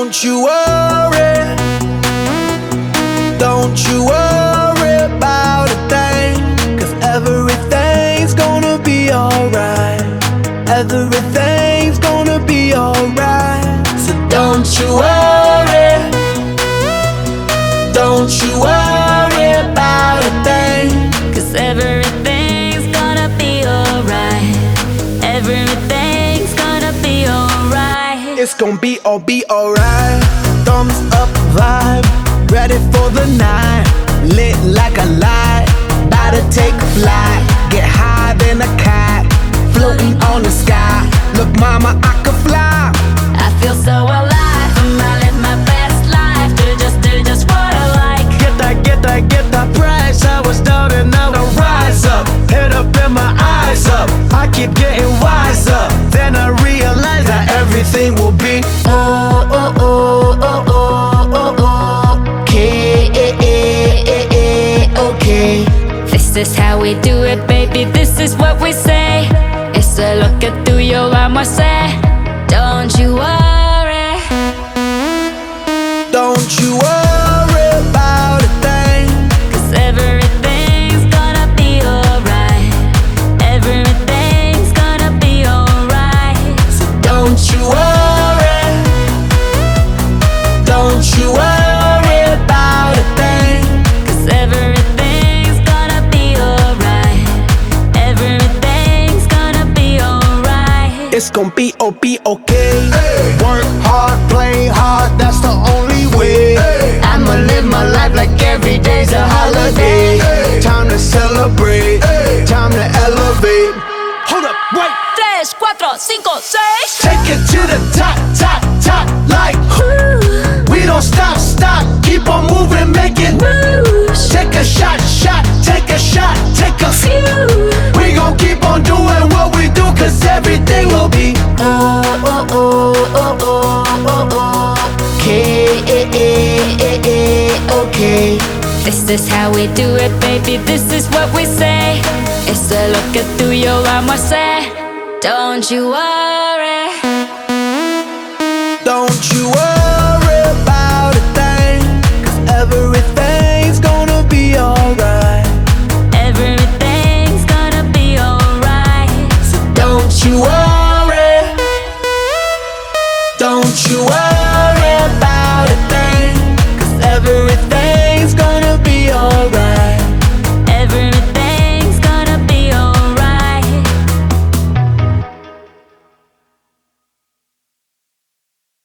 Don't you worry, don't you worry about a thing, 'cause everything's gonna be alright. Everything's gonna be alright. So don't you worry, don't you worry about a thing, 'Cause everything's gonna be alright. Everything's gonna be alright. it's gonna be alright. Thumbs up vibe, ready for the night. Lit like a light, about to take a flight. Get higher than a cat, floating on the sky. Look mama, I could fly. I feel so alive. I live my best life. Do just what I like. Get that price. I was down and now I rise up. Head up and my eyes up. I keep getting wiser. Then I realize that everything will be okay. This is how we do it, baby. This is what we say. It's a look at through your armor, say. Don't you worry. Don't you worry about a thing, 'Cause everything's gonna be alright. Everything's gonna be alright. so don't you worry. Don't you worry about a thing, 'Cause everything's gonna be alright. Everything's gonna be alright. it's gonna be okay. Work hard, play hard, that's the only way. I'ma live my life like every day's a holiday. Time to celebrate, time to elevate. Hold up, wait. 3, 4, 5, 6. Take it to the top, top, top, like we don't stop, keep on moving, make it Moves. Take a shot, take a shot, take a few. We gon' keep on doing what we do, 'cause everything will be okay. This is how we do it, baby. This is what we say. It's a look at through your armor, say. Don't you worry. Don't you worry about a thing, 'cause everything's gonna be alright. Everything's gonna be alright. So don't you worry, don't you worry.